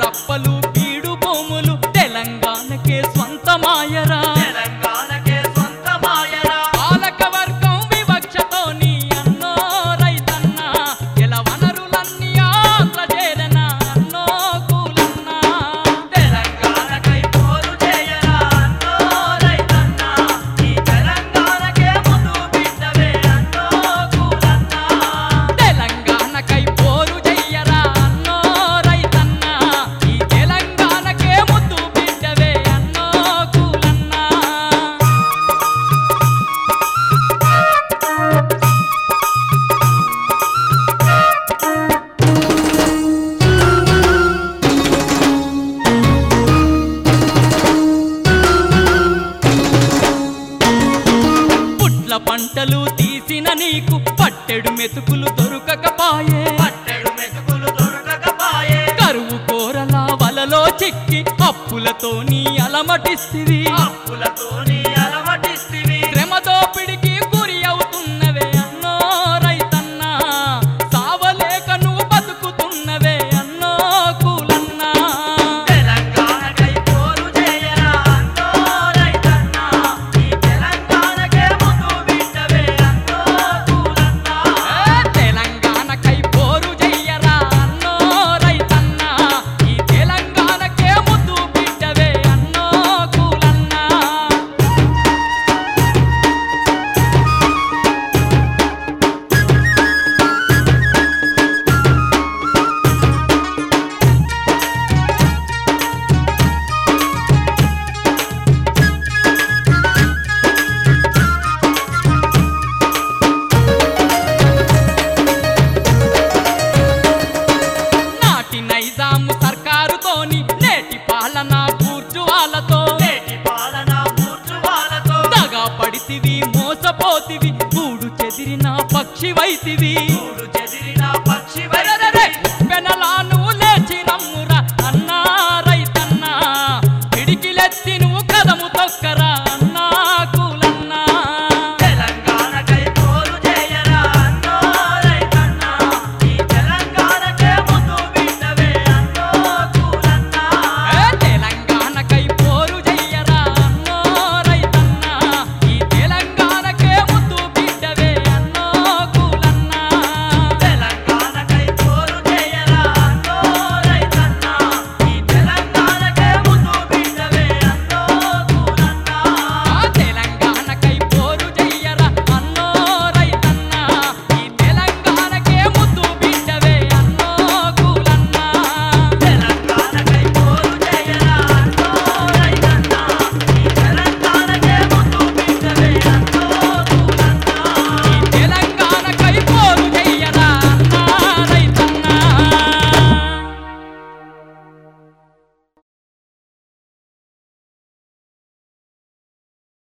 కప్పలు బీడు భూములు తెలంగాణకే స్వంతమాయరా పాలక వర్గం వివక్షతోని అన్నో రైతన్న జల వనరులన్నీ ఆంధ్ర చేరన అన్నో కూలన్న తెలంగాణకై పోరు చేయరా అన్నో రైతన్న ఈ తెలంగాణకే ముద్దు బిడ్డవే అన్నో కూలన్న తెలంగాణకై పోరు చెయ్యరా అన్నో రైతన్న ఈ తెలంగాణకే ముద్దు బిడ్డవే అన్నో కూలన్న పుట్ల పంటలు తీసిన నీకు పట్టెడు మెతుకులు దొరకకపాయే పట్టెడు మెతుకులు దొరకకపాయే కరువు కోరల వలలో చిక్కి అప్పులతోని అలమటిస్తివి అప్పులతోని అలమటిస్తివి శ్రమ దోపిడికి గురి అవుతున్నవే అన్నో రైతన్న సావలేక నువ్వు బతుకుతున్నవే అన్నో కూలన్న తెలంగాణకై పోరు చేయరా అన్నో రైతన్న ఈ తెలంగాణకే ముద్దు బిడ్డవే అన్నో కూలన్న తెలంగాణకై పోరు చెయ్యరా అన్నో రైతన్న ఈ తెలంగాణకే ముద్దు బిడ్డవే అన్నో కూలన్న నాటి నైజాము సర్కారుతోని నేటి పాలన బూర్జువాలతో నేటి పాలన బూర్జువాలతో దగా పడితివి మోసపోతివి గూడు చెదిరిన పక్షివైతివి గూడు